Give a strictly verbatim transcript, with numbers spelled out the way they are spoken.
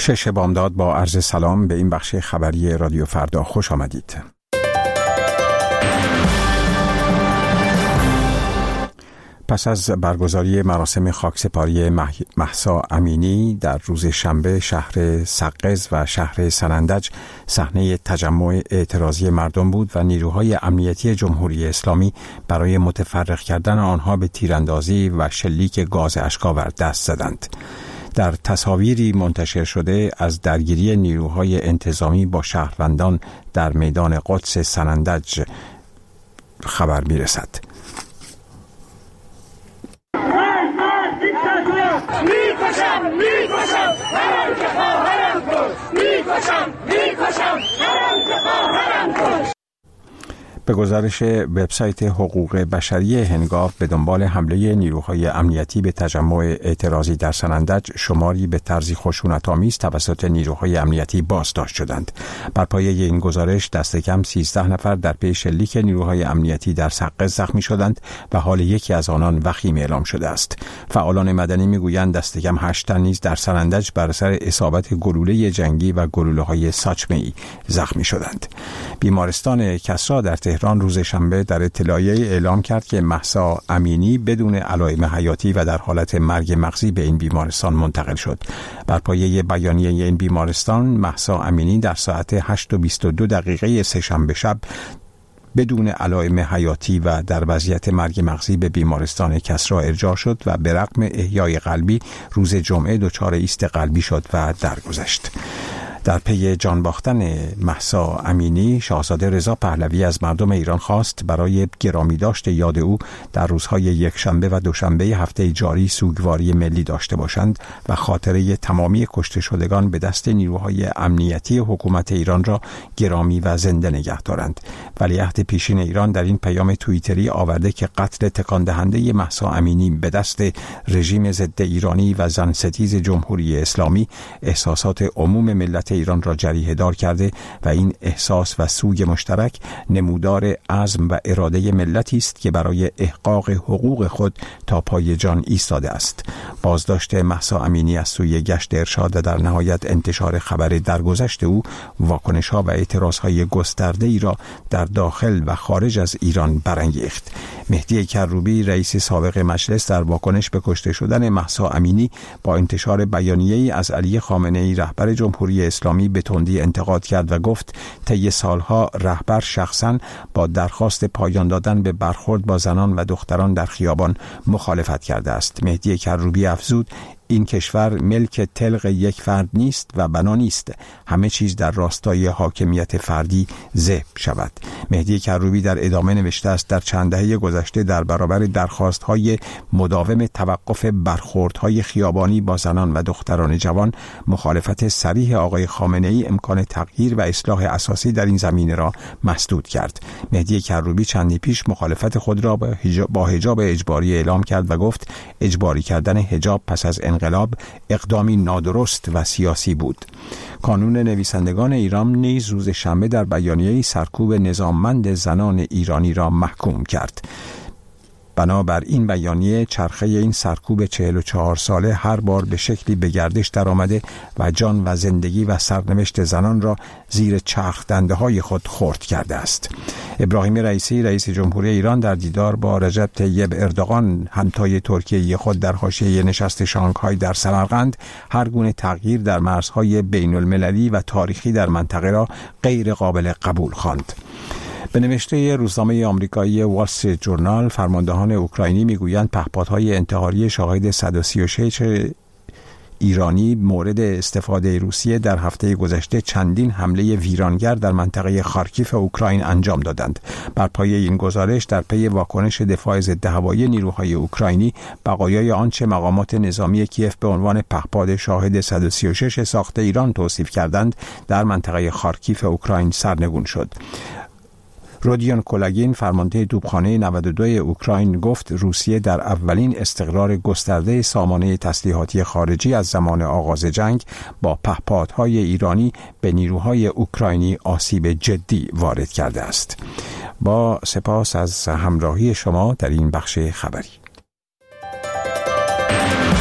شش بامداد با عرض سلام به این بخش خبری رادیو فردا خوش آمدید. پس از برگزاری مراسم خاکسپاری مهسا امینی در روز شنبه، شهر سقز و شهر سنندج صحنه تجمع اعتراضی مردم بود و نیروهای امنیتی جمهوری اسلامی برای متفرق کردن آنها به تیراندازی و شلیک گاز اشک‌آور دست زدند. در تصاویری منتشر شده از درگیری نیروهای انتظامی با شهروندان در میدان قدس سنندج خبر می‌رسد. میکشم میکشم هرم که خواهرم کن میکشم میکشم هرم که خواهرم کن. به گزارش وبسایت حقوق بشری هنگاف، به دنبال حمله نیروهای امنیتی به تجمع اعتراضی در سنندج، شماری به طرزی خشونت‌آمیز توسط نیروهای امنیتی بازداشت شدند. بر پایه این گزارش دست کم سیزده نفر در پی شلیک نیروهای امنیتی در سقز زخمی شدند و حال یکی از آنان وخیم اعلام شده است. فعالان مدنی میگویند دست کم هشت تن نیز در سنندج بر اثر اصابت گلوله جنگی و گلوله‌های ساچمه‌ای زخمی شدند. بیمارستان کسری در تهران روز شنبه در اطلاعیه اعلام کرد که مهسا امینی بدون علائم حیاتی و در حالت مرگ مغزی به این بیمارستان منتقل شد. بر پایه بیانیه این بیمارستان، مهسا امینی در ساعت هشت و بیست و دو دقیقه سه‌شنبه شب بدون علائم حیاتی و در وضعیت مرگ مغزی به بیمارستان کسری ارجاع شد و به رغم احیای قلبی روز جمعه دچار ایست قلبی شد و درگذشت. در پی جان باختن مهسا امینی، شاهزاده رضا پهلوی از مردم ایران خواست برای گرامی داشت یاد او در روزهای یکشنبه و دوشنبه هفته جاری سوگواری ملی داشته باشند و خاطره تمامی کشته شدگان به دست نیروهای امنیتی حکومت ایران را گرامی و زنده نگه دارند. ولیعهد پیشین ایران در این پیام توییتری آورده که قتل تکان دهنده مهسا امینی به دست رژیم ضد ایرانی و زن ستیز جمهوری اسلامی احساسات عموم ملت ایران را جریحه دار کرده و این احساس و سوگ مشترک نمودار عزم و اراده ملتی است که برای احقاق حقوق خود تا پای جان ایستاده است. بازداشت مهسا امینی از سوی گشت ارشاد و در نهایت انتشار خبر درگذشت او واکنش‌ها و اعتراض‌های گسترده‌ای را در داخل و خارج از ایران برانگیخت. مهدی کروبی، رئیس سابق مجلس، در واکنش به کشته شدن مهسا امینی با انتشار بیانیه‌ای از علی خامنه‌ای رهبر جمهوری اسلامی به تندی انتقاد کرد و گفت طی سالها رهبر شخصاً با درخواست پایان دادن به برخورد با زنان و دختران در خیابان مخالفت کرده است. مهدی کروبی افزود: این کشور ملک تلق یک فرد نیست و بنا نیست همه چیز در راستای حاکمیت فردی ذبح شود. مهدی کروبی در ادامه نوشته است: در چند دهه گذشته در برابر درخواست‌های مداوم توقف برخوردهای خیابانی با زنان و دختران جوان، مخالفت صریح آقای خامنه‌ای امکان تغییر و اصلاح اساسی در این زمینه را مسدود کرد. مهدی کروبی چندی پیش مخالفت خود را با حجاب اجباری اعلام کرد و گفت اجباری کردن حجاب پس از انقلاب اقدامی نادرست و سیاسی بود. کانون نویسندگان ایران نیز روز شنبه در بیانیه‌ای سرکوب نظاممند زنان ایرانی را محکوم کرد. بنابر این بیانیه، چرخه این سرکوب چهل و چهار ساله هر بار به شکلی به گردش در آمده و جان و زندگی و سرنوشت زنان را زیر چرخ دنده های خود خرد کرده است. ابراهیم رئیسی، رئیس جمهوری ایران، در دیدار با رجب طیب اردوغان، همتای ترکیه خود، در حاشیه نشست شانگهای در سمرقند، هر گونه تغییر در مرزهای بین المللی و تاریخی در منطقه را غیر قابل قبول خواند. به نوشته روزنامه آمریکایی وال استریت جورنال، فرماندهان اوکراینی میگویند پهپادهای انتحاری شاهد صد و سی و شش ایرانی مورد استفاده روسیه در هفته گذشته چندین حمله ویرانگر در منطقه خارکیف اوکراین انجام دادند. بر پایه این گزارش، در پی واکنش دفاع ضد هوایی نیروهای اوکراینی، بقایای آنچه مقامات نظامی کیف به عنوان پهپاد شاهد صد و سی و شش ساخته ایران توصیف کردند، در منطقه خارکیف اوکراین سرنگون شد. رودیون کولاگین، فرمانده توپخانه نود و دو اوکراین، گفت روسیه در اولین استقرار گسترده سامانه تسلیحاتی خارجی از زمان آغاز جنگ با پهپادهای ایرانی به نیروهای اوکراینی آسیب جدی وارد کرده است. با سپاس از همراهی شما در این بخش خبری.